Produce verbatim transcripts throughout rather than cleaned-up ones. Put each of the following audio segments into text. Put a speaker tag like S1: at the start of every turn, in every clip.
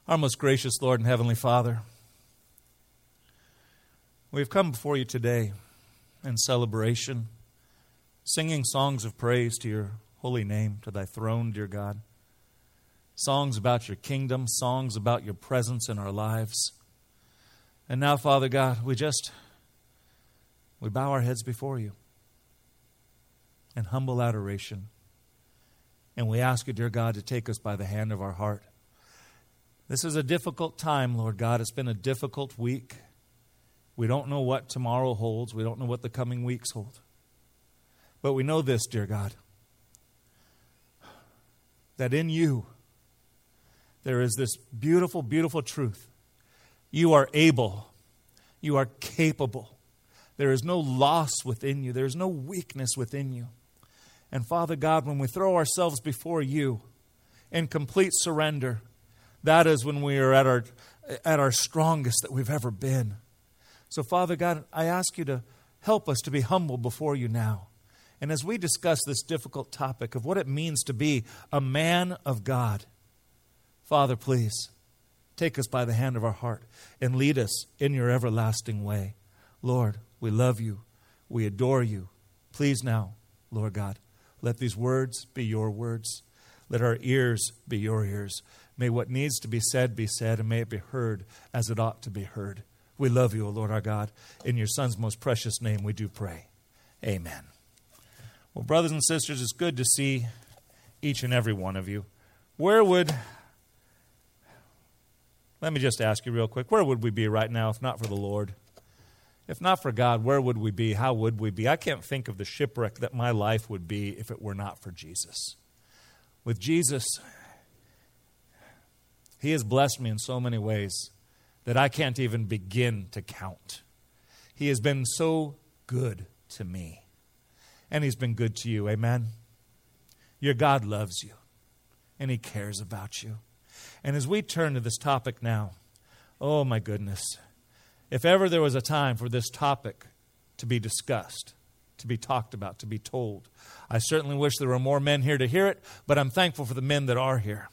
S1: Our most gracious Lord and Heavenly Father, we've come before you today in celebration, singing songs of praise to your holy name, to thy throne, dear God. Songs about your kingdom, songs about your presence in our lives. And now, Father God, we just, we bow our heads before you in humble adoration. And we ask you, dear God, to take us by the hand of our heart. This is a difficult time, Lord God. It's been a difficult week. We don't know what tomorrow holds. We don't know what the coming weeks hold. But we know this, dear God, that in you there is this beautiful, beautiful truth. You are able. You are capable. There is no loss within you. There is no weakness within you. And Father God, when we throw ourselves before you in complete surrender, that is when we are at our at our strongest that we've ever been. So Father God, I ask you to help us to be humble before you now. And as we discuss this difficult topic of what it means to be a man of God, Father, please take us by the hand of our heart and lead us in your everlasting way. Lord, we love you. We adore you. Please now, Lord God, let these words be your words. Let our ears be your ears. May what needs to be said be said, and may it be heard as it ought to be heard. We love you, O Lord our God. In your Son's most precious name we do pray. Amen. Well, brothers and sisters, it's good to see each and every one of you. Where would, let me just ask you real quick, where would we be right now if not for the Lord? If not for God, where would we be? How would we be? I can't think of the shipwreck that my life would be if it were not for Jesus. With Jesus, He has blessed me in so many ways that I can't even begin to count. He has been so good to me. And He's been good to you. Amen? Your God loves you. And He cares about you. And as we turn to this topic now, oh my goodness, if ever there was a time for this topic to be discussed, to be talked about, to be told, I certainly wish there were more men here to hear it, but I'm thankful for the men that are here.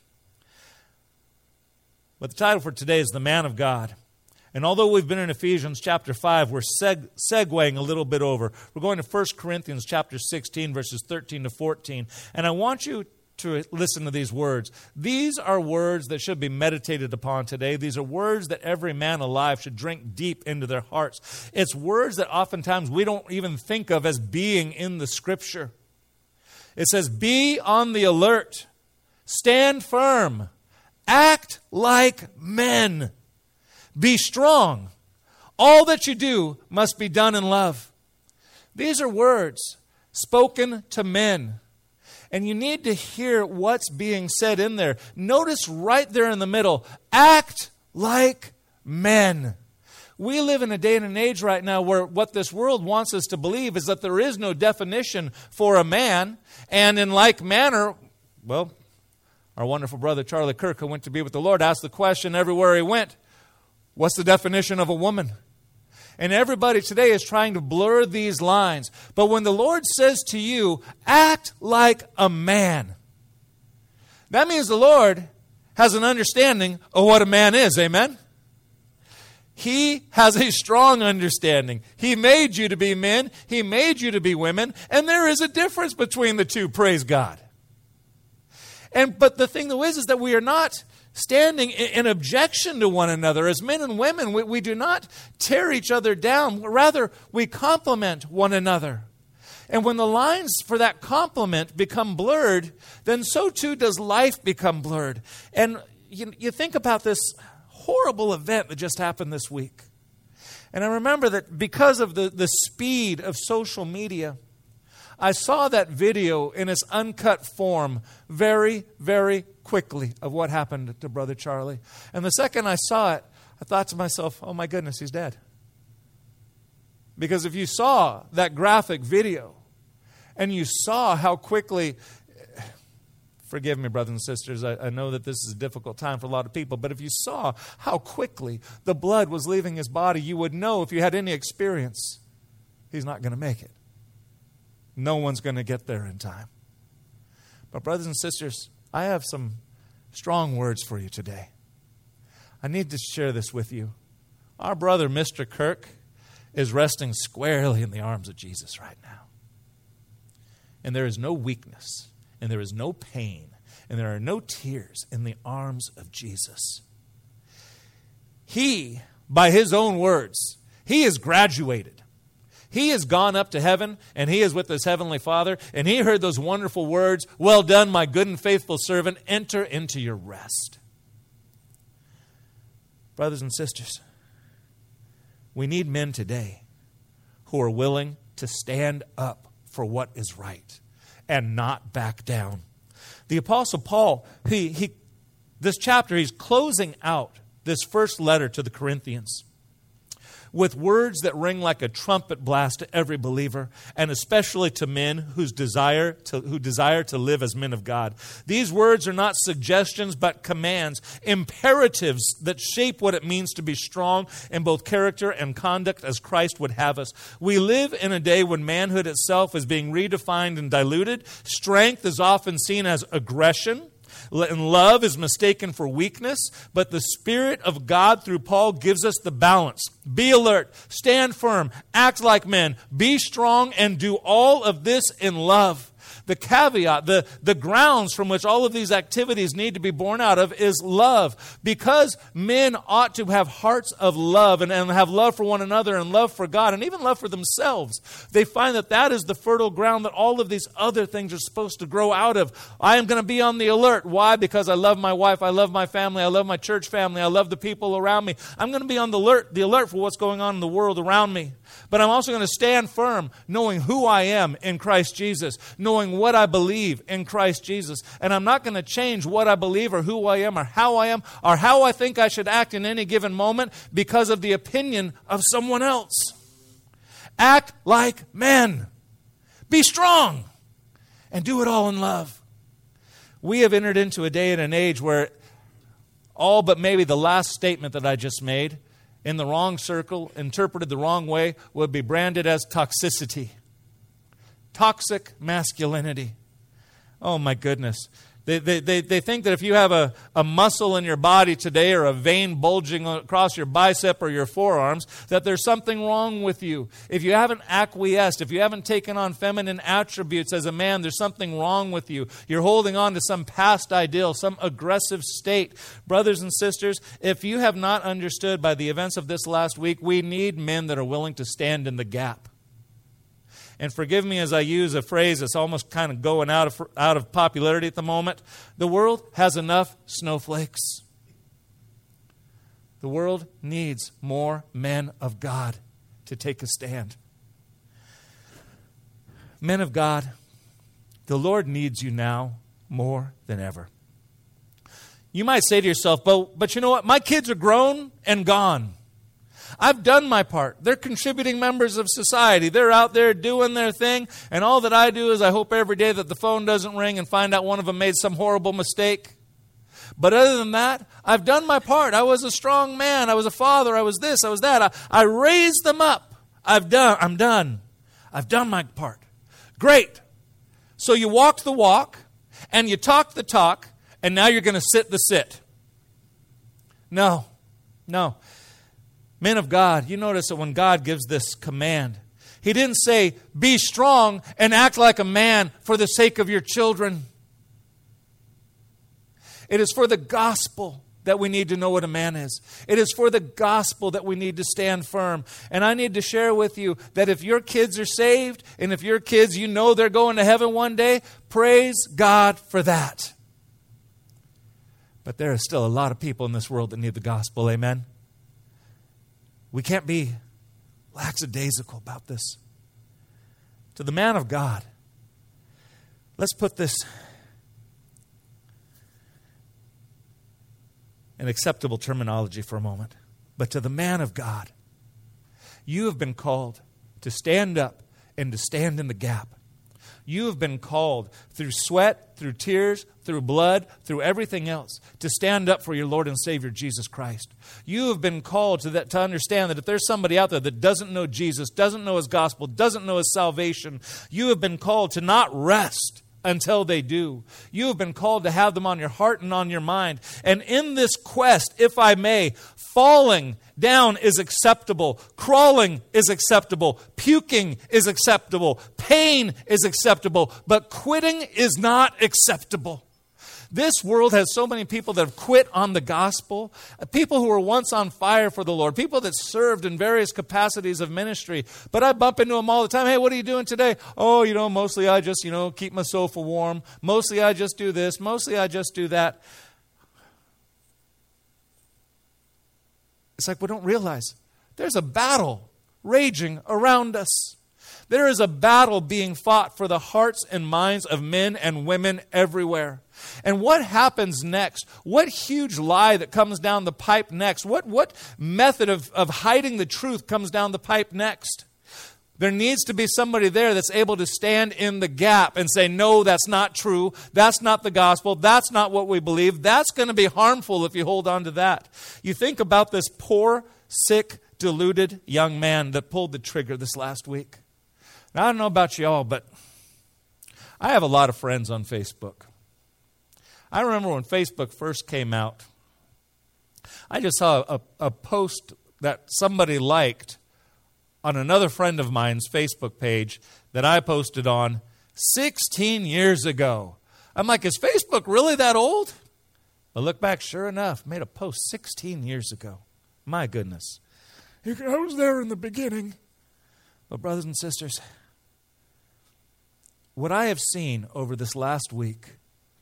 S1: But the title for today is The Man of God. And although we've been in Ephesians chapter five, we're seg- segueing a little bit over. We're going to First Corinthians chapter sixteen, verses thirteen to fourteen. And I want you to listen to these words. These are words that should be meditated upon today. These are words that every man alive should drink deep into their hearts. It's words that oftentimes we don't even think of as being in the Scripture. It says, be on the alert. Stand firm. Act like men. Be strong. All that you do must be done in love. These are words spoken to men. And you need to hear what's being said in there. Notice right there in the middle, act like men. We live in a day and an age right now where what this world wants us to believe is that there is no definition for a man. And in like manner, well, our wonderful brother Charlie Kirk, who went to be with the Lord, asked the question everywhere he went, what's the definition of a woman? And everybody today is trying to blur these lines. But when the Lord says to you, act like a man, that means the Lord has an understanding of what a man is. Amen? He has a strong understanding. He made you to be men. He made you to be women. And there is a difference between the two, praise God. And but the thing though is, is that we are not standing in objection to one another. As men and women, we, we do not tear each other down. Rather, we complement one another. And when the lines for that complement become blurred, then so too does life become blurred. And you, you think about this horrible event that just happened this week. And I remember that because of the, the speed of social media, I saw that video in its uncut form very, very quickly of what happened to Brother Charlie. And the second I saw it, I thought to myself, oh my goodness, he's dead. Because if you saw that graphic video and you saw how quickly, forgive me, brothers and sisters, I, I know that this is a difficult time for a lot of people, but if you saw how quickly the blood was leaving his body, you would know, if you had any experience, he's not going to make it. No one's going to get there in time. But brothers and sisters, I have some strong words for you today. I need to share this with you. Our brother, Mister Kirk, is resting squarely in the arms of Jesus right now. And there is no weakness, and there is no pain, and there are no tears in the arms of Jesus. He, by his own words, he has graduated. He has gone up to heaven, and he is with his heavenly Father, and he heard those wonderful words, "Well done, my good and faithful servant, enter into your rest." Brothers and sisters, we need men today who are willing to stand up for what is right and not back down. The Apostle Paul, he, he, this chapter, he's closing out this first letter to the Corinthians with words that ring like a trumpet blast to every believer, and especially to men whose desire to, who desire to live as men of God. These words are not suggestions, but commands, imperatives that shape what it means to be strong in both character and conduct as Christ would have us. We live in a day when manhood itself is being redefined and diluted. Strength is often seen as aggression, and love is mistaken for weakness, but the Spirit of God through Paul gives us the balance. Be alert, stand firm, act like men, be strong, and do all of this in love. The caveat, the, the grounds from which all of these activities need to be born out of is love. Because men ought to have hearts of love and, and have love for one another and love for God and even love for themselves. They find that that is the fertile ground that all of these other things are supposed to grow out of. I am going to be on the alert. Why? Because I love my wife, I love my family, I love my church family, I love the people around me. I'm going to be on the alert, the alert for what's going on in the world around me. But I'm also going to stand firm knowing who I am in Christ Jesus, knowing what I believe in Christ Jesus. And I'm not going to change what I believe or who I am or how I am or how I think I should act in any given moment because of the opinion of someone else. Act like men. Be strong and do it all in love. We have entered into a day and an age where all but maybe the last statement that I just made in the wrong circle, interpreted the wrong way, would be branded as toxicity. Toxic masculinity. Oh my goodness. They, they, they, they think that if you have a, a muscle in your body today or a vein bulging across your bicep or your forearms, that there's something wrong with you. If you haven't acquiesced, if you haven't taken on feminine attributes as a man, there's something wrong with you. You're holding on to some past ideal, some aggressive state. Brothers and sisters, if you have not understood by the events of this last week, we need men that are willing to stand in the gap. And forgive me as I use a phrase that's almost kind of going out of, out of popularity at the moment. The world has enough snowflakes. The world needs more men of God to take a stand. Men of God, the Lord needs you now more than ever. You might say to yourself, but, but you know what? My kids are grown and gone. I've done my part. They're contributing members of society. They're out there doing their thing. And all that I do is I hope every day that the phone doesn't ring and find out one of them made some horrible mistake. But other than that, I've done my part. I was a strong man. I was a father. I was this. I was that. I, I raised them up. I've done. I'm done. I've done my part. Great. So you walked the walk and you talked the talk and now you're going to sit the sit. No. No. Men of God, you notice that when God gives this command, He didn't say, be strong and act like a man for the sake of your children. It is for the gospel that we need to know what a man is. It is for the gospel that we need to stand firm. And I need to share with you that if your kids are saved, and if your kids, you know they're going to heaven one day, praise God for that. But there are still a lot of people in this world that need the gospel, amen? We can't be lackadaisical about this. To the man of God, let's put this in acceptable terminology for a moment. But to the man of God, you have been called to stand up and to stand in the gap. You have been called through sweat, through tears, through blood, through everything else, to stand up for your Lord and Savior, Jesus Christ. You have been called to that, to understand that if there's somebody out there that doesn't know Jesus, doesn't know His gospel, doesn't know His salvation, you have been called to not rest until they do. You have been called to have them on your heart and on your mind. And in this quest, if I may, falling down is acceptable. Crawling is acceptable. Puking is acceptable. Pain is acceptable. But quitting is not acceptable. This world has so many people that have quit on the gospel, people who were once on fire for the Lord, people that served in various capacities of ministry. But I bump into them all the time. Hey, what are you doing today? Oh, you know, mostly I just, you know, keep my sofa warm. Mostly I just do this. Mostly I just do that. It's like we don't realize there's a battle raging around us. There is a battle being fought for the hearts and minds of men and women everywhere. And what happens next? What huge lie that comes down the pipe next? What, what method of, of hiding the truth comes down the pipe next? There needs to be somebody there that's able to stand in the gap and say, no, that's not true. That's not the gospel. That's not what we believe. That's going to be harmful if you hold on to that. You think about this poor, sick, deluded young man that pulled the trigger this last week. Now, I don't know about y'all, but I have a lot of friends on Facebook. I remember when Facebook first came out, I just saw a, a post that somebody liked on another friend of mine's Facebook page that I posted on sixteen years ago. I'm like, is Facebook really that old? I look back, sure enough, made a post sixteen years ago. My goodness. I was there in the beginning. But brothers and sisters, what I have seen over this last week,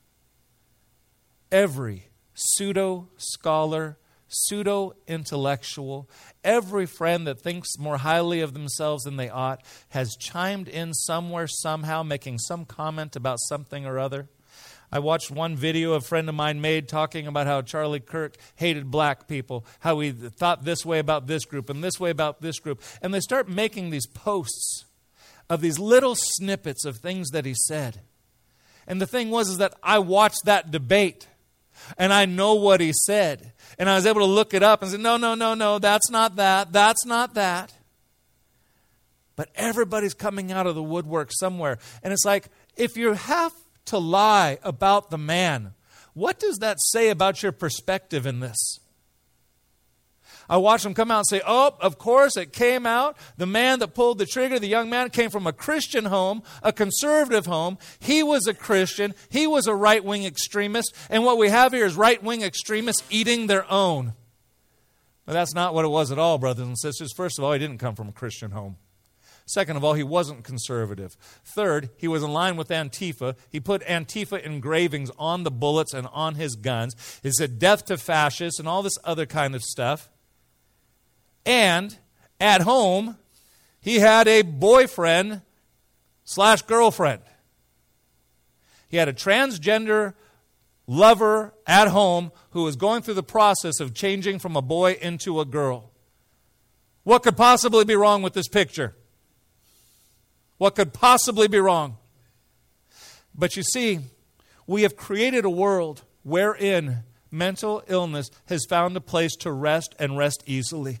S1: every pseudo-scholar, pseudo-intellectual, every friend that thinks more highly of themselves than they ought has chimed in somewhere, somehow, making some comment about something or other. I watched one video a friend of mine made talking about how Charlie Kirk hated black people, how he thought this way about this group and this way about this group. And they start making these posts of these little snippets of things that he said. And the thing was is that I watched that debate and I know what he said. And I was able to look it up and say, no, no, no, no, that's not that. That's not that. But everybody's coming out of the woodwork somewhere. And it's like, if you have to lie about the man, what does that say about your perspective in this? I watched them come out and say, oh, of course it came out. The man that pulled the trigger, the young man, came from a Christian home, a conservative home. He was a Christian. He was a right-wing extremist. And what we have here is right-wing extremists eating their own. But that's not what it was at all, brothers and sisters. First of all, he didn't come from a Christian home. Second of all, he wasn't conservative. Third, he was in line with Antifa. He put Antifa engravings on the bullets and on his guns. He said death to fascists and all this other kind of stuff. And at home, he had a boyfriend slash girlfriend. He had a transgender lover at home who was going through the process of changing from a boy into a girl. What could possibly be wrong with this picture? What could possibly be wrong? But you see, we have created a world wherein mental illness has found a place to rest and rest easily.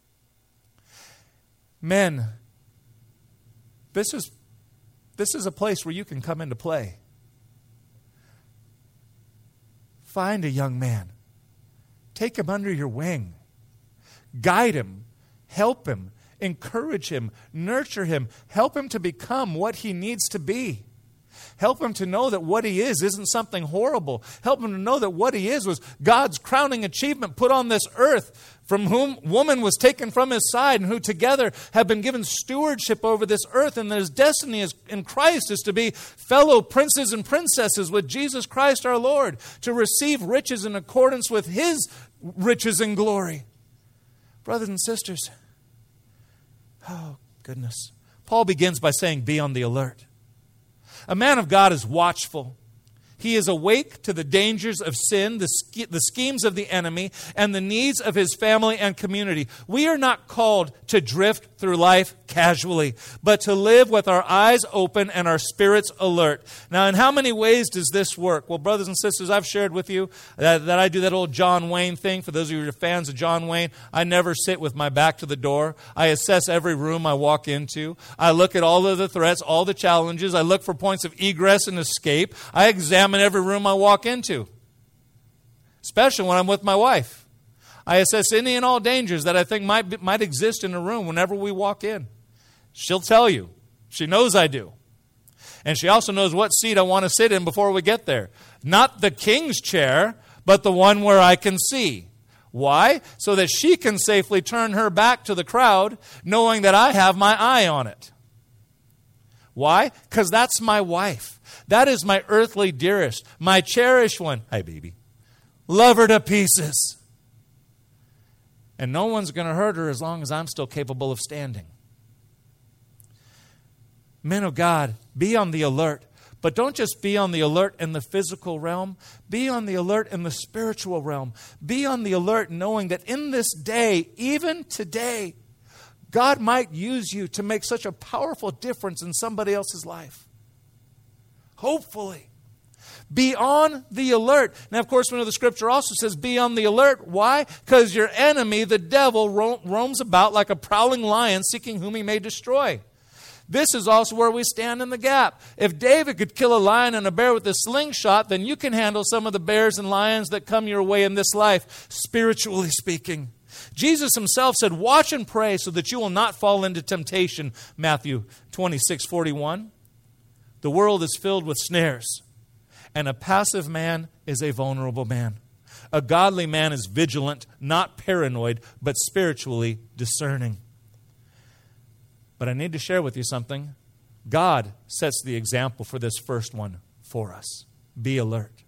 S1: Men, this is, this is a place where you can come into play. Find a young man. Take him under your wing. Guide him. Help him. Encourage him, nurture him, help him to become what he needs to be. Help him to know that what he is isn't something horrible. Help him to know that what he is was God's crowning achievement put on this earth, from whom woman was taken from his side, and who together have been given stewardship over this earth, and that his destiny is, in Christ is to be fellow princes and princesses with Jesus Christ our Lord, to receive riches in accordance with his riches and glory. Brothers and sisters, oh, goodness. Paul begins by saying, be on the alert. A man of God is watchful. He is awake to the dangers of sin, the, sch- the schemes of the enemy, and the needs of his family and community. We are not called to drift through life casually, but to live with our eyes open and our spirits alert. Now, in how many ways does this work? Well, brothers and sisters, I've shared with you that, that I do that old John Wayne thing. For those of you who are fans of John Wayne, I never sit with my back to the door. I assess every room I walk into. I look at all of the threats, all the challenges. I look for points of egress and escape. I examine every room I walk into, especially when I'm with my wife. I assess any and all dangers that I think might be, might exist in a room whenever we walk in. She'll tell you. She knows I do. And she also knows what seat I want to sit in before we get there. Not the king's chair, but the one where I can see. Why? So that she can safely turn her back to the crowd, knowing that I have my eye on it. Why? Because that's my wife. That is my earthly dearest, my cherished one. Hi, baby. Love her to pieces. And no one's going to hurt her as long as I'm still capable of standing. Men of God, be on the alert. But don't just be on the alert in the physical realm. Be on the alert in the spiritual realm. Be on the alert knowing that in this day, even today, God might use you to make such a powerful difference in somebody else's life. Hopefully. Be on the alert. Now, of course, we know the scripture also says be on the alert. Why? Because your enemy, the devil, ro- roams about like a prowling lion seeking whom he may destroy. This is also where we stand in the gap. If David could kill a lion and a bear with a slingshot, then you can handle some of the bears and lions that come your way in this life, spiritually speaking. Jesus himself said, watch and pray so that you will not fall into temptation, Matthew twenty-six forty-one. The world is filled with snares, and a passive man is a vulnerable man. A godly man is vigilant, not paranoid, but spiritually discerning. But I need to share with you something. God sets the example for this first one for us. Be alert.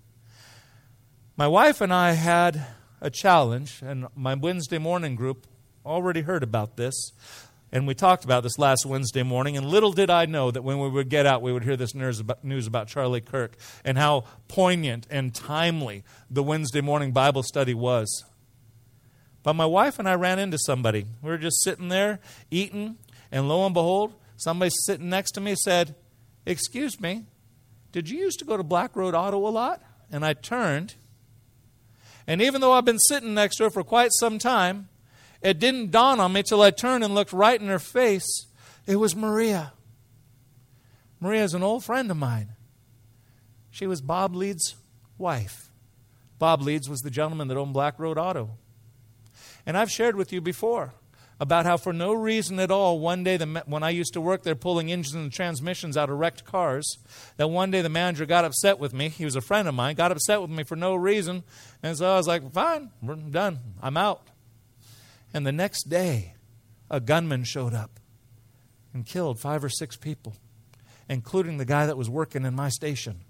S1: My wife and I had a challenge, and my Wednesday morning group already heard about this. And we talked about this last Wednesday morning, and little did I know that when we would get out, we would hear this news about, news about Charlie Kirk and how poignant and timely the Wednesday morning Bible study was. But my wife and I ran into somebody. We were just sitting there eating, and lo and behold, somebody sitting next to me said, excuse me, did you used to go to Black Road Auto a lot? And I turned, and even though I've been sitting next to her for quite some time, it didn't dawn on me till I turned and looked right in her face. It was Maria. Maria's an old friend of mine. She was Bob Leeds' wife. Bob Leeds was the gentleman that owned Black Road Auto. And I've shared with you before about how for no reason at all, one day the, when I used to work there pulling engines and transmissions out of wrecked cars, that one day the manager got upset with me. He was a friend of mine, got upset with me for no reason. And so I was like, fine, we're done. I'm out. And the next day, a gunman showed up and killed five or six people, including the guy that was working in my station.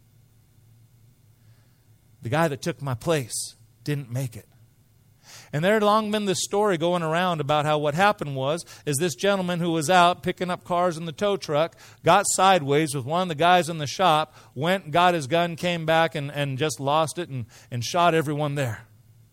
S1: The guy that took my place didn't make it. And there had long been this story going around about how what happened was, is this gentleman who was out picking up cars in the tow truck, got sideways with one of the guys in the shop, went, got his gun, came back, and, and just lost it and, and shot everyone there.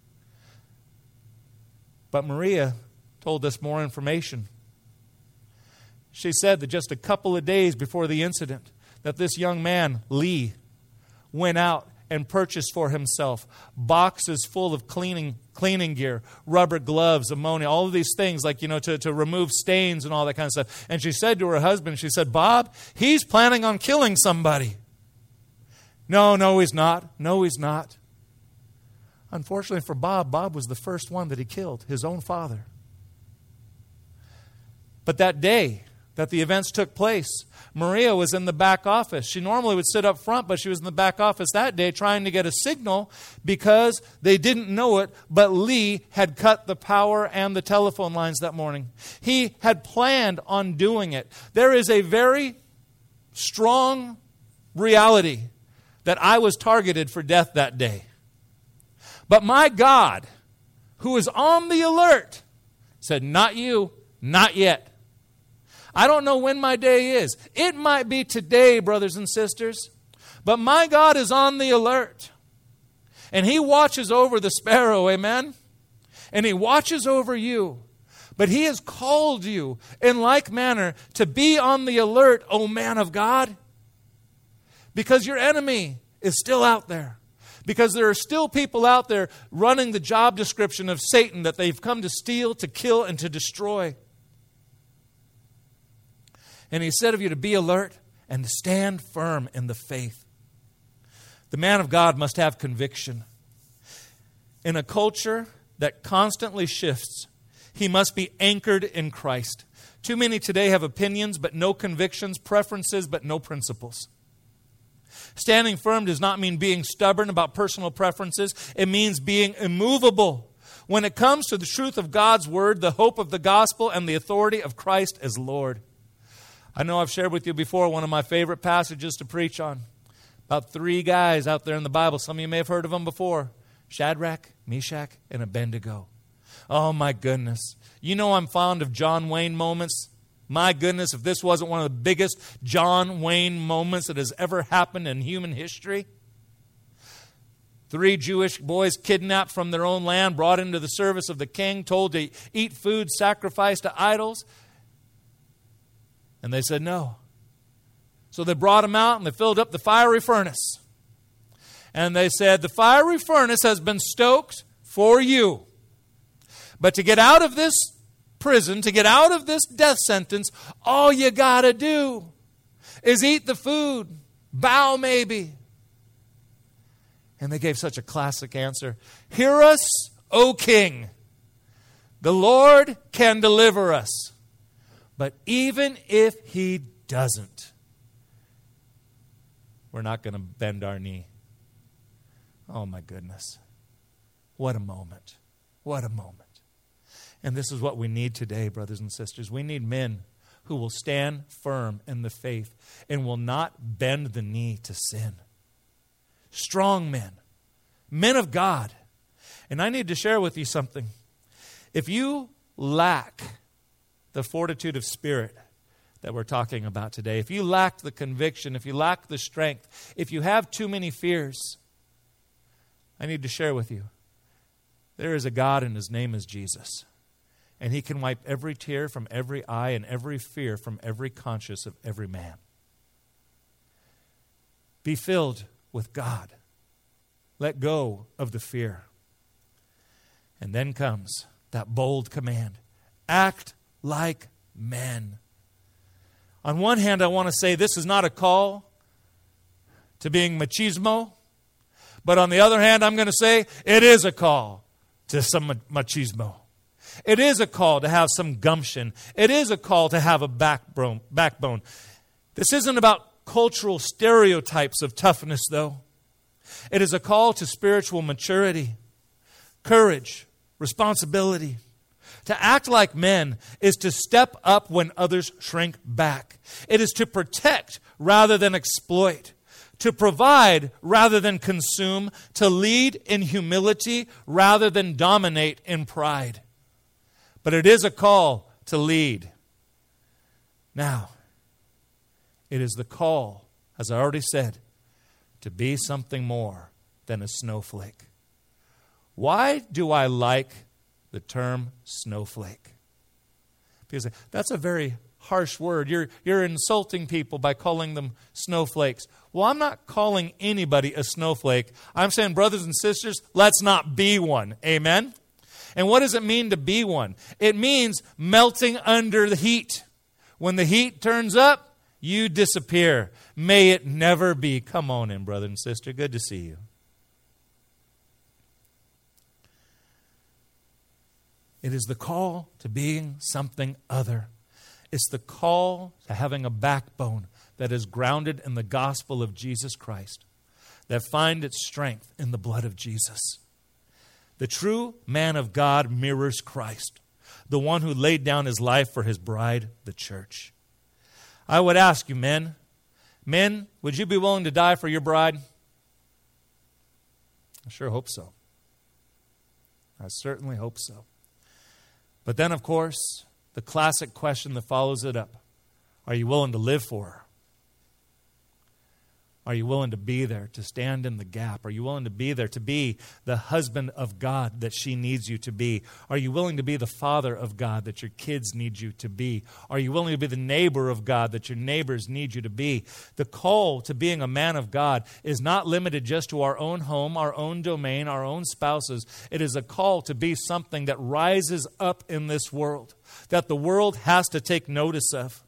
S1: But Maria told us more information. She said that just a couple of days before the incident, that this young man, Lee, went out and purchased for himself boxes full of cleaning cleaning gear, rubber gloves, ammonia, all of these things like, you know, to, to remove stains and all that kind of stuff. And she said to her husband, she said, Bob, he's planning on killing somebody. No, no, he's not. No, he's not. Unfortunately for Bob, Bob was the first one that he killed, his own father. But that day that the events took place, Maria was in the back office. She normally would sit up front, but she was in the back office that day trying to get a signal because they didn't know it, but Lee had cut the power and the telephone lines that morning. He had planned on doing it. There is a very strong reality that I was targeted for death that day. But my God, who is on the alert, said, not you, not yet. I don't know when my day is. It might be today, brothers and sisters. But my God is on the alert. And He watches over the sparrow, amen? And He watches over you. But He has called you in like manner to be on the alert, O man of God. Because your enemy is still out there. Because there are still people out there running the job description of Satan that they've come to steal, to kill, and to destroy. And He said of you to be alert and to stand firm in the faith. The man of God must have conviction. In a culture that constantly shifts, he must be anchored in Christ. Too many today have opinions but no convictions, preferences but no principles. Standing firm does not mean being stubborn about personal preferences. It means being immovable when it comes to the truth of God's Word, the hope of the gospel, and the authority of Christ as Lord. I know I've shared with you before one of my favorite passages to preach on. About three guys out there in the Bible. Some of you may have heard of them before. Shadrach, Meshach, and Abednego. Oh my goodness. You know I'm fond of John Wayne moments. My goodness, if this wasn't one of the biggest John Wayne moments that has ever happened in human history. Three Jewish boys kidnapped from their own land, brought into the service of the king, told to eat food sacrificed to idols. And they said no. So they brought them out and they filled up the fiery furnace. And they said, the fiery furnace has been stoked for you. But to get out of this prison, to get out of this death sentence, all you got to do is eat the food, bow maybe. And they gave such a classic answer. Hear us, O King. The Lord can deliver us. But even if He doesn't, we're not going to bend our knee. Oh my goodness. What a moment. What a moment. And this is what we need today, brothers and sisters. We need men who will stand firm in the faith and will not bend the knee to sin. Strong men. Men of God. And I need to share with you something. If you lack the fortitude of spirit that we're talking about today, if you lack the conviction, if you lack the strength, if you have too many fears, I need to share with you, there is a God and His name is Jesus. And He can wipe every tear from every eye and every fear from every conscience of every man. Be filled with God. Let go of the fear. And then comes that bold command. Act like men. On one hand, I want to say this is not a call to being machismo. But on the other hand, I'm going to say it is a call to some machismo. It is a call to have some gumption. It is a call to have a backbone. backbone. This isn't about cultural stereotypes of toughness, though. It is a call to spiritual maturity, courage, responsibility. To act like men is to step up when others shrink back. It is to protect rather than exploit. To provide rather than consume. To lead in humility rather than dominate in pride. But it is a call to lead. Now, it is the call, as I already said, to be something more than a snowflake. Why do I like the term snowflake? Because that's a very harsh word. You're, you're insulting people by calling them snowflakes. Well, I'm not calling anybody a snowflake. I'm saying, brothers and sisters, let's not be one. Amen? And what does it mean to be one? It means melting under the heat. When the heat turns up, you disappear. May it never be. Come on in, brother and sister. Good to see you. It is the call to being something other. It's the call to having a backbone that is grounded in the gospel of Jesus Christ, that find its strength in the blood of Jesus. The true man of God mirrors Christ, the one who laid down his life for his bride, the church. I would ask you, men, men, would you be willing to die for your bride? I sure hope so. I certainly hope so. But then, of course, the classic question that follows it up. Are you willing to live for her? Are you willing to be there, to stand in the gap? Are you willing to be there, to be the husband of God that she needs you to be? Are you willing to be the father of God that your kids need you to be? Are you willing to be the neighbor of God that your neighbors need you to be? The call to being a man of God is not limited just to our own home, our own domain, our own spouses. It is a call to be something that rises up in this world, that the world has to take notice of.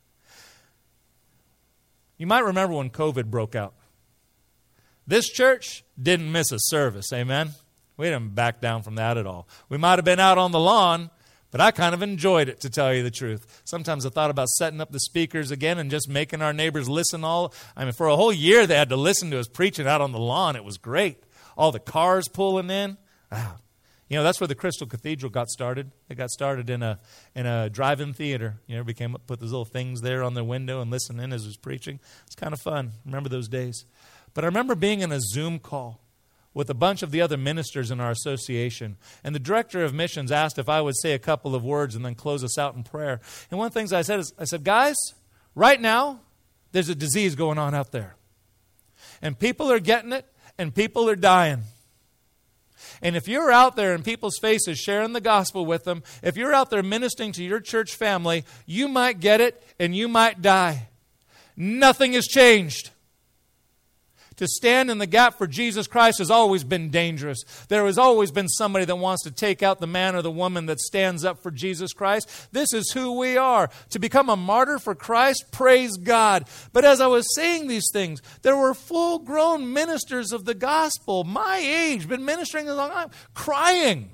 S1: You might remember when COVID broke out. This church didn't miss a service, amen? We didn't back down from that at all. We might have been out on the lawn, but I kind of enjoyed it, to tell you the truth. Sometimes I thought about setting up the speakers again and just making our neighbors listen all. I mean, for a whole year they had to listen to us preaching out on the lawn. It was great. All the cars pulling in. Wow. You know, that's where the Crystal Cathedral got started. It got started in a in a drive-in theater. You know, everybody came up, put those little things there on their window and listened in as he was preaching. It's kind of fun. Remember those days. But I remember being in a Zoom call with a bunch of the other ministers in our association. And the director of missions asked if I would say a couple of words and then close us out in prayer. And one of the things I said is, I said, guys, right now, there's a disease going on out there. And people are getting it, and people are dying. And if you're out there in people's faces sharing the gospel with them, if you're out there ministering to your church family, you might get it and you might die. Nothing has changed. To stand in the gap for Jesus Christ has always been dangerous. There has always been somebody that wants to take out the man or the woman that stands up for Jesus Christ. This is who we are. To become a martyr for Christ, praise God. But as I was saying these things, there were full-grown ministers of the gospel, my age, been ministering a long time, crying.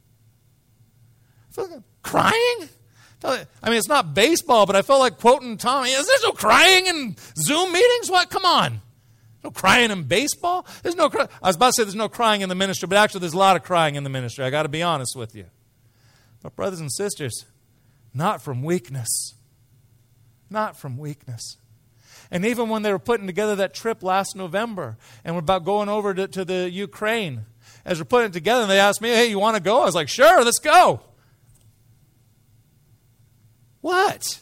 S1: Crying? I mean, it's not baseball, but I felt like quoting Tommy. Is there no crying in Zoom meetings? What? Come on. No crying in baseball? There's no cry- I was about to say there's no crying in the ministry, but actually there's a lot of crying in the ministry. I got to be honest with you. But brothers and sisters, not from weakness. Not from weakness. And even when they were putting together that trip last November, and we're about going over to, to the Ukraine, as we're putting it together, and they asked me, hey, you want to go? I was like, sure, let's go. What?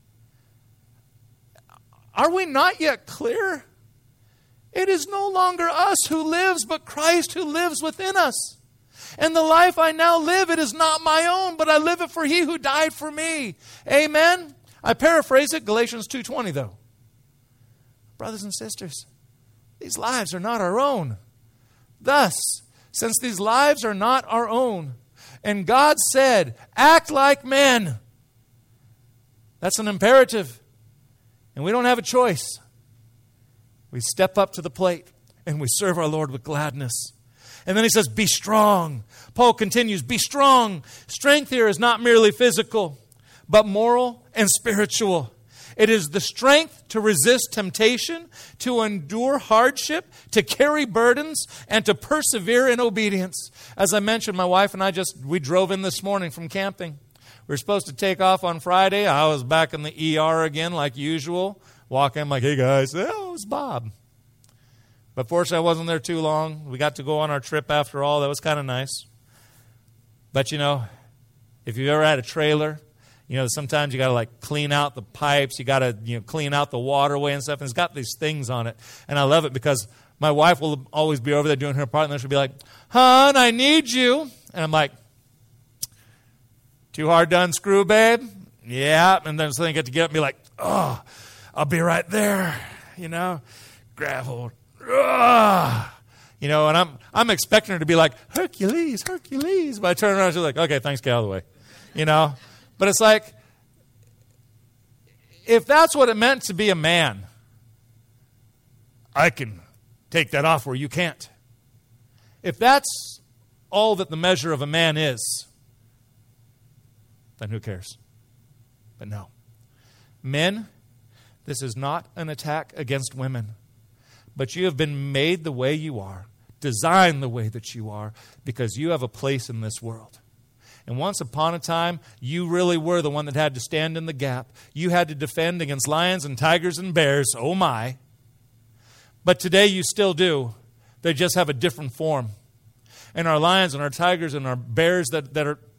S1: Are we not yet clear? It is no longer us who lives, but Christ who lives within us. And the life I now live, it is not my own, but I live it for He who died for me. Amen? I paraphrase it, Galatians two twenty though. Brothers and sisters, these lives are not our own. Thus, since these lives are not our own, and God said, act like men. That's an imperative. And we don't have a choice. We step up to the plate and we serve our Lord with gladness. And then he says, be strong. Paul continues, be strong. Strength here is not merely physical, but moral and spiritual. It is the strength to resist temptation, to endure hardship, to carry burdens, and to persevere in obedience. As I mentioned, my wife and I just, we drove in this morning from camping. We were supposed to take off on Friday. I was back in the E R again like usual. Walk in like, hey guys, oh, it's Bob. But fortunately, I wasn't there too long. We got to go on our trip after all. That was kind of nice. But you know, if you've ever had a trailer, you know, sometimes you got to like clean out the pipes. You got to, you know, clean out the waterway and stuff. And it's got these things on it. And I love it because my wife will always be over there doing her part. And then she'll be like, hon, I need you. And I'm like, too hard to unscrew, babe? Yeah. And then so they get to get up and be like, oh, I'll be right there, you know, grab hold. Ugh. You know, and I'm I'm expecting her to be like, Hercules, Hercules. But I turn around and she's like, okay, thanks, get out of the way. You know? But it's like, if that's what it meant to be a man, I can take that off where you can't. If that's all that the measure of a man is, then who cares? But no. Men, this is not an attack against women. But you have been made the way you are, designed the way that you are, because you have a place in this world. And once upon a time, you really were the one that had to stand in the gap. You had to defend against lions and tigers and bears. Oh my. But today you still do. They just have a different form. And our lions and our tigers and our bears that, that are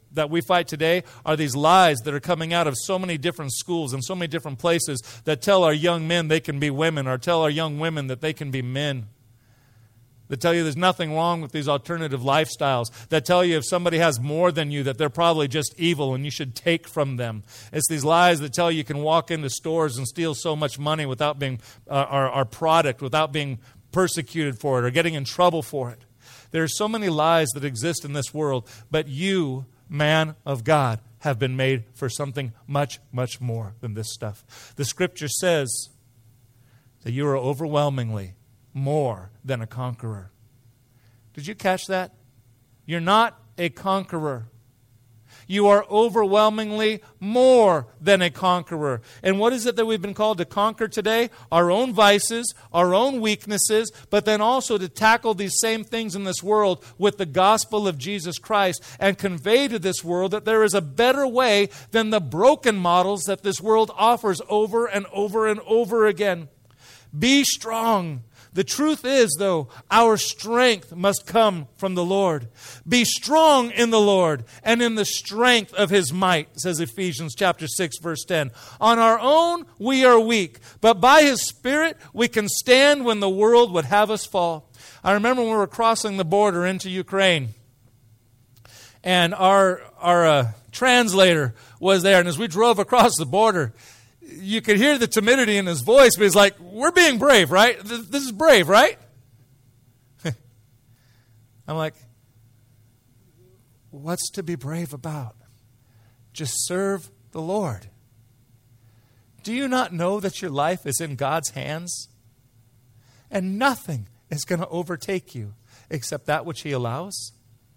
S1: that we fight today are these lies that are coming out of so many different schools and so many different places that tell our young men they can be women, or tell our young women that they can be men. That tell you there's nothing wrong with these alternative lifestyles. That tell you if somebody has more than you, that they're probably just evil and you should take from them. It's these lies that tell you you can walk into stores and steal so much money without being, uh, our, our product, without being persecuted for it or getting in trouble for it. There are so many lies that exist in this world, but you, man of God, have been made for something much, much more than this stuff. The Scripture says that you are overwhelmingly more than a conqueror. Did you catch that? You're not a conqueror. You are overwhelmingly more than a conqueror. And what is it that we've been called to conquer today? Our own vices, our own weaknesses, but then also to tackle these same things in this world with the gospel of Jesus Christ and convey to this world that there is a better way than the broken models that this world offers over and over and over again. Be strong. The truth is, though, our strength must come from the Lord. Be strong in the Lord and in the strength of His might, says Ephesians chapter six, verse ten. On our own, we are weak, but by His Spirit, we can stand when the world would have us fall. I remember when we were crossing the border into Ukraine, and our, our uh, translator was there, and as we drove across the border, you could hear the timidity in his voice, but he's like, we're being brave, right? This is brave, right? I'm like, what's to be brave about? Just serve the Lord. Do you not know that your life is in God's hands? And nothing is going to overtake you except that which He allows?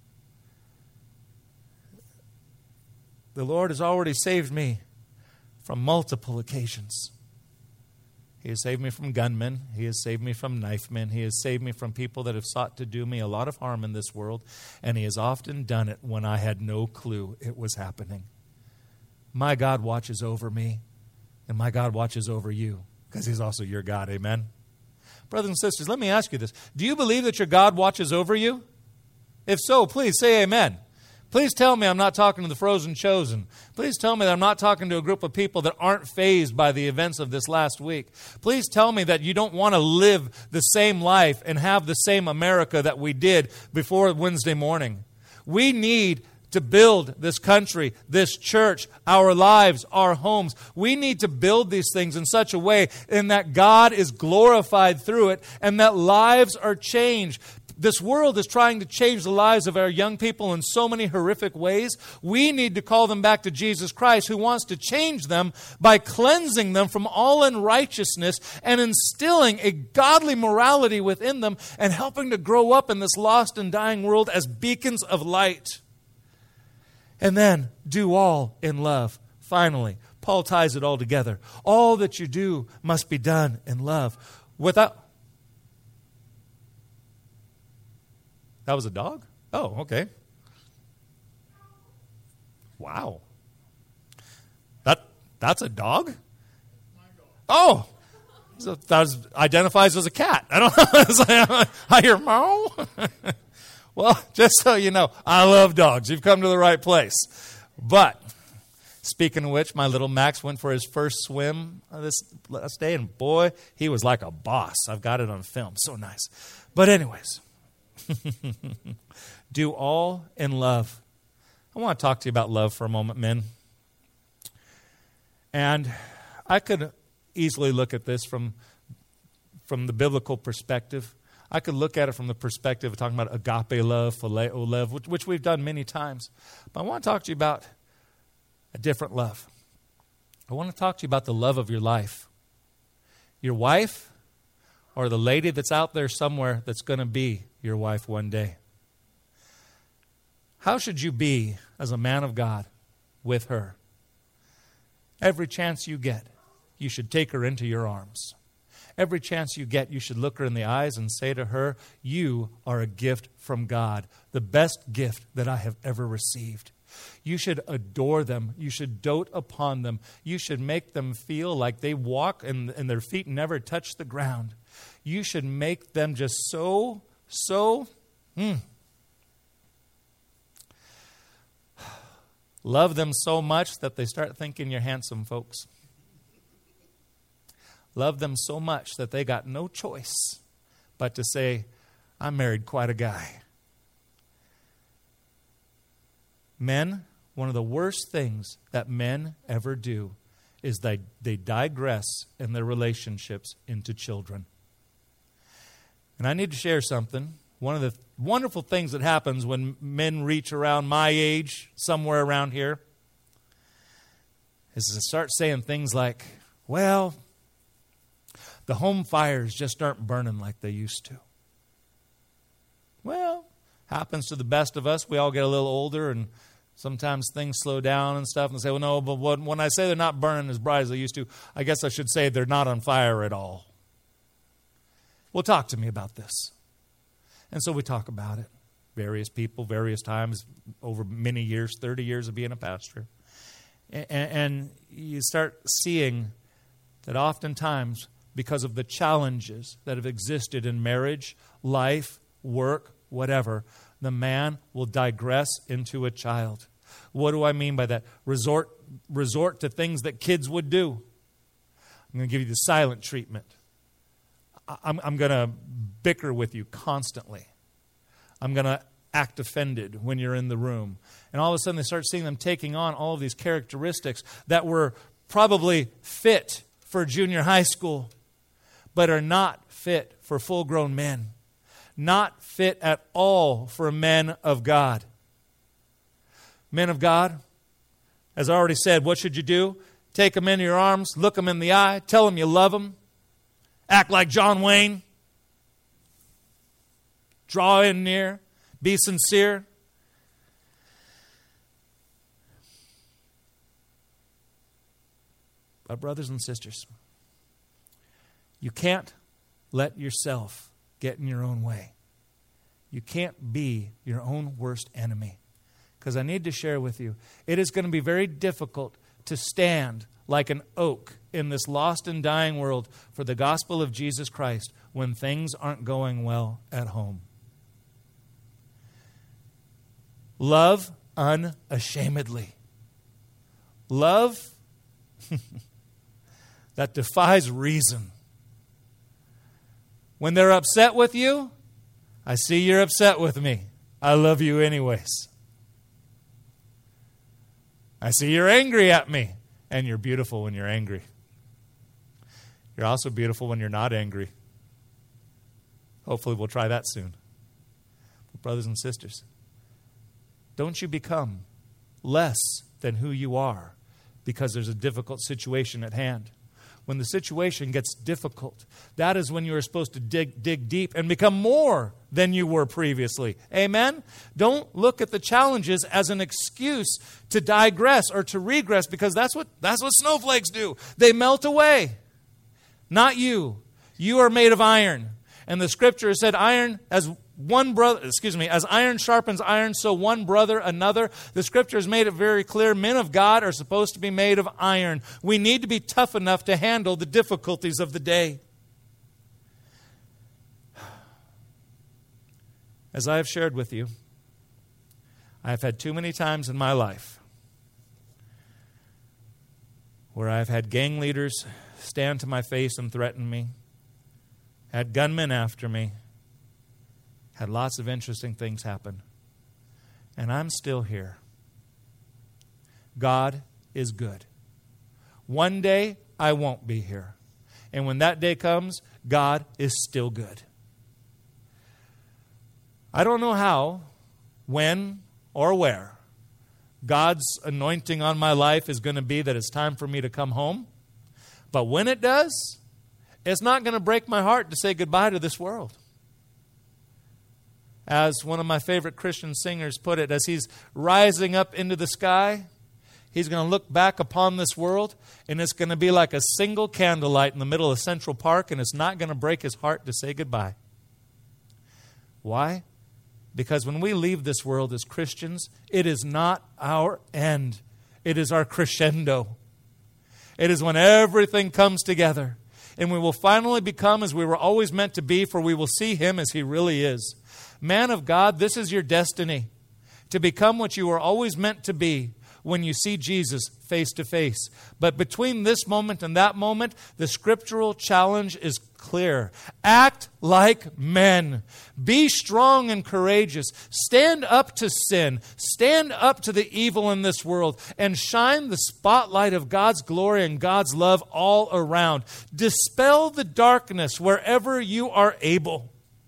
S1: The Lord has already saved me from multiple occasions. He has saved me from gunmen. He has saved me from knife men. He has saved me from people that have sought to do me a lot of harm in this world. And He has often done it when I had no clue it was happening. My God watches over me. And my God watches over you. Because He's also your God. Amen? Brothers and sisters, let me ask you this. Do you believe that your God watches over you? If so, please say amen. Please tell me I'm not talking to the frozen chosen. Please tell me that I'm not talking to a group of people that aren't fazed by the events of this last week. Please tell me that you don't want to live the same life and have the same America that we did before Wednesday morning. We need to build this country, this church, our lives, our homes. We need to build these things in such a way in that God is glorified through it and that lives are changed. This world is trying to change the lives of our young people in so many horrific ways. We need to call them back to Jesus Christ, who wants to change them by cleansing them from all unrighteousness and instilling a godly morality within them and helping to grow up in this lost and dying world as beacons of light. And then do all in love. Finally, Paul ties it all together. All that you do must be done in love. Without That was a dog? Oh, okay. Wow. That that's a dog? Oh, so that was, identifies as a cat. I don't know. I hear meow. Well, just so you know, I love dogs. You've come to the right place. But speaking of which, my little Max went for his first swim this last day, and boy, he was like a boss. I've got it on film. So nice. But anyways. Do all in love. I want to talk to you about love for a moment, men. And I could easily look at this from, from the biblical perspective. I could look at it from the perspective of talking about agape love, phileo love, which, which we've done many times. But I want to talk to you about a different love. I want to talk to you about the love of your life. Your wife, or the lady that's out there somewhere that's going to be your wife one day. How should you be as a man of God with her? Every chance you get, you should take her into your arms. Every chance you get, you should look her in the eyes and say to her, you are a gift from God, the best gift that I have ever received. You should adore them. You should dote upon them. You should make them feel like they walk and, and their feet never touch the ground. You should make them just so, so, mm. Love them so much that they start thinking you're handsome, folks. Love them so much that they got no choice but to say, I married quite a guy. Men, one of the worst things that men ever do is they, they digress in their relationships into children. And I need to share something. One of the wonderful things that happens when men reach around my age, somewhere around here, is to start saying things like, well, the home fires just aren't burning like they used to. Well, happens to the best of us. We all get a little older and sometimes things slow down and stuff, and say, well, no, but when I say they're not burning as bright as they used to, I guess I should say they're not on fire at all. Well, talk to me about this. And so we talk about it. Various people, various times, over many years, thirty years of being a pastor. And, and you start seeing that oftentimes, because of the challenges that have existed in marriage, life, work, whatever, the man will digress into a child. What do I mean by that? Resort, resort to things that kids would do. I'm going to give you the silent treatment. I'm, I'm going to bicker with you constantly. I'm going to act offended when you're in the room. And all of a sudden they start seeing them taking on all of these characteristics that were probably fit for junior high school, but are not fit for full-grown men. Not fit at all for men of God. Men of God, as I already said, what should you do? Take them into your arms, look them in the eye, tell them you love them, act like John Wayne, draw in near, be sincere. But brothers and sisters, you can't let yourself get in your own way. You can't be your own worst enemy. Because I need to share with you, it is going to be very difficult to stand like an oak in this lost and dying world for the gospel of Jesus Christ when things aren't going well at home. Love unashamedly. Love that defies reason. When they're upset with you, I see you're upset with me. I love you anyways. I see you're angry at me, and you're beautiful when you're angry. You're also beautiful when you're not angry. Hopefully we'll try that soon. But brothers and sisters, don't you become less than who you are because there's a difficult situation at hand. When the situation gets difficult, that is when you are supposed to dig, dig deep and become more than you were previously. Amen? Don't look at the challenges as an excuse to digress or to regress, because that's what, that's what snowflakes do. They melt away. Not you. You are made of iron. And the scripture said, iron as one brother, excuse me, as iron sharpens iron, so one brother another. The scripture has made it very clear. Men of God are supposed to be made of iron. We need to be tough enough to handle the difficulties of the day. As I have shared with you, I have had too many times in my life where I have had gang leaders stand to my face and threaten me, had gunmen after me, had lots of interesting things happen. And I'm still here. God is good. One day, I won't be here. And when that day comes, God is still good. I don't know how, when, or where God's anointing on my life is going to be that it's time for me to come home. But when it does, it's not going to break my heart to say goodbye to this world. As one of my favorite Christian singers put it, as he's rising up into the sky, he's going to look back upon this world, and it's going to be like a single candlelight in the middle of Central Park, and it's not going to break his heart to say goodbye. Why? Because when we leave this world as Christians, it is not our end. It is our crescendo. It is when everything comes together, and we will finally become as we were always meant to be, for we will see Him as He really is. Man of God, this is your destiny, to become what you were always meant to be. when you see Jesus face to face. But between this moment and that moment, the scriptural challenge is clear. Act like men. Be strong and courageous. Stand up to sin. Stand up to the evil in this world and shine the spotlight of God's glory and God's love all around. Dispel the darkness wherever you are able.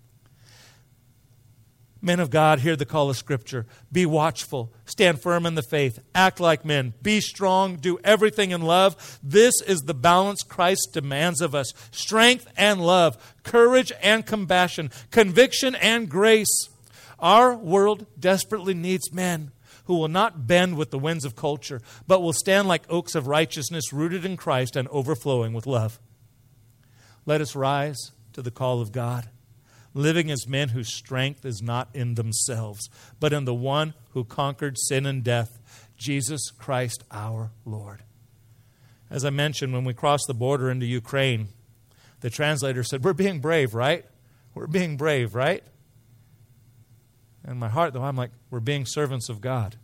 S1: Men of God, hear the call of Scripture. Be watchful. Stand firm in the faith. Act like men. Be strong. Do everything in love. This is the balance Christ demands of us. Strength and love. Courage and compassion. Conviction and grace. Our world desperately needs men who will not bend with the winds of culture, but will stand like oaks of righteousness, rooted in Christ and overflowing with love. Let us rise to the call of God, living as men whose strength is not in themselves, but in the one who conquered sin and death, Jesus Christ our Lord. As I mentioned, when we crossed the border into Ukraine, the translator said, we're being brave, right? We're being brave, right? In my heart, though, I'm like, we're being servants of God.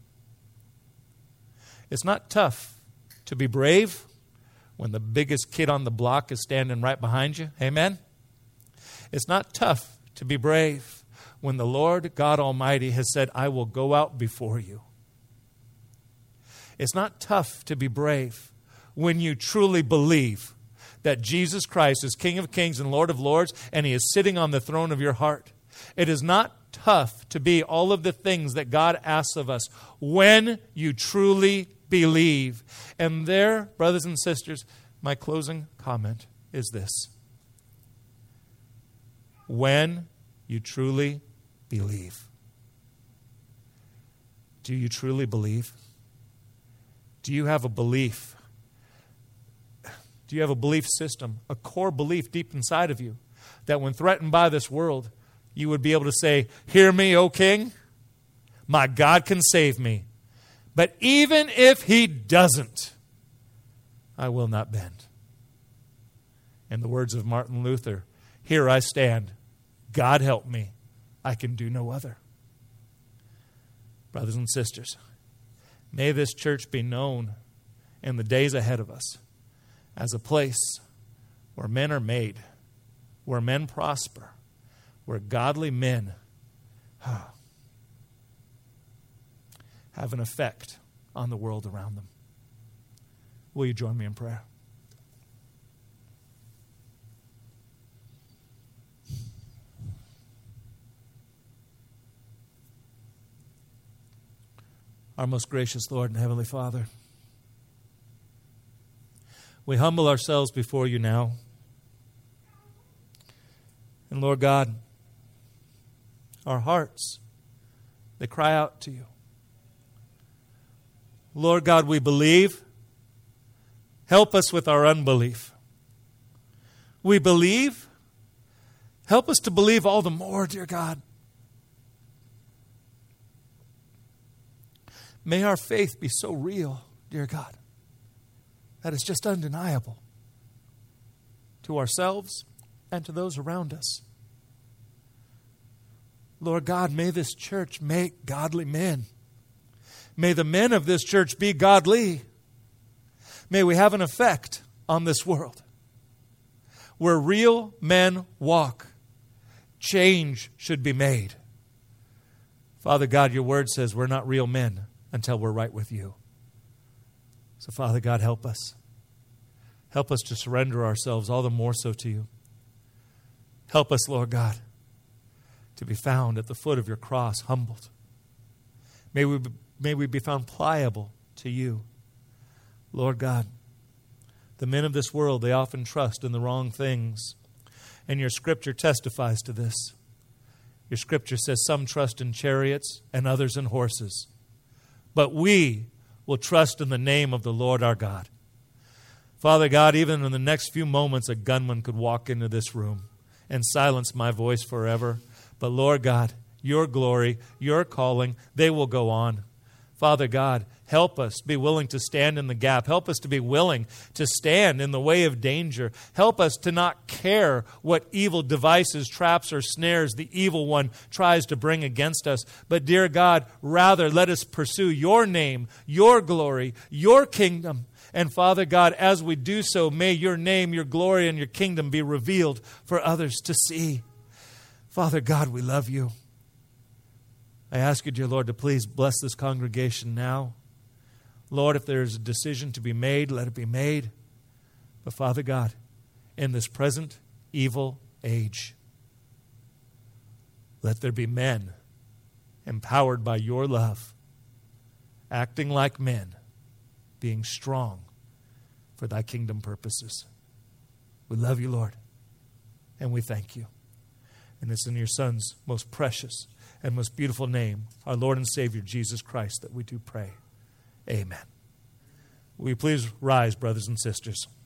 S1: It's not tough to be brave when the biggest kid on the block is standing right behind you. Amen? It's not tough to be brave when the Lord God Almighty has said, I will go out before you. It's not tough to be brave when you truly believe that Jesus Christ is King of Kings and Lord of Lords, and He is sitting on the throne of your heart. It is not tough to be all of the things that God asks of us when you truly believe. And there, brothers and sisters, my closing comment is this. When you truly believe. Do you truly believe? Do you have a belief? Do you have a belief system, a core belief deep inside of you, that when threatened by this world, you would be able to say, hear me, O King, my God can save me. But even if He doesn't, I will not bend. In the words of Martin Luther, here I stand. God help me. I can do no other. Brothers and sisters, may this church be known in the days ahead of us as a place where men are made, where men prosper, where godly men have an effect on the world around them. Will you join me in prayer? Our most gracious Lord and Heavenly Father, we humble ourselves before you now. And Lord God, our hearts, they cry out to you. Lord God, we believe. Help us with our unbelief. We believe. Help us to believe all the more, dear God. May our faith be so real, dear God, that it's just undeniable to ourselves and to those around us. Lord God, may this church make godly men. May the men of this church be godly. May we have an effect on this world. Where real men walk, change should be made. Father God, your word says we're not real men until we're right with you. So Father God, help us. Help us to surrender ourselves all the more so to you. Help us, Lord God, to be found at the foot of your cross, humbled. May we be, may we be found pliable to you. Lord God, the men of this world, they often trust in the wrong things. And your scripture testifies to this. Your scripture says some trust in chariots and others in horses. But we will trust in the name of the Lord our God. Father God, even in the next few moments, a gunman could walk into this room and silence my voice forever. But Lord God, your glory, your calling, they will go on. Father God, help us be willing to stand in the gap. Help us to be willing to stand in the way of danger. Help us to not care what evil devices, traps, or snares the evil one tries to bring against us. But dear God, rather let us pursue your name, your glory, your kingdom. And Father God, as we do so, may your name, your glory, and your kingdom be revealed for others to see. Father God, we love you. I ask you, dear Lord, to please bless this congregation now. Lord, if there is a decision to be made, let it be made. But Father God, in this present evil age, let there be men empowered by your love, acting like men, being strong for thy kingdom purposes. We love you, Lord, and we thank you. And it's in your Son's most precious and most beautiful name, our Lord and Savior, Jesus Christ, that we do pray. Amen. Will you please rise, brothers and sisters?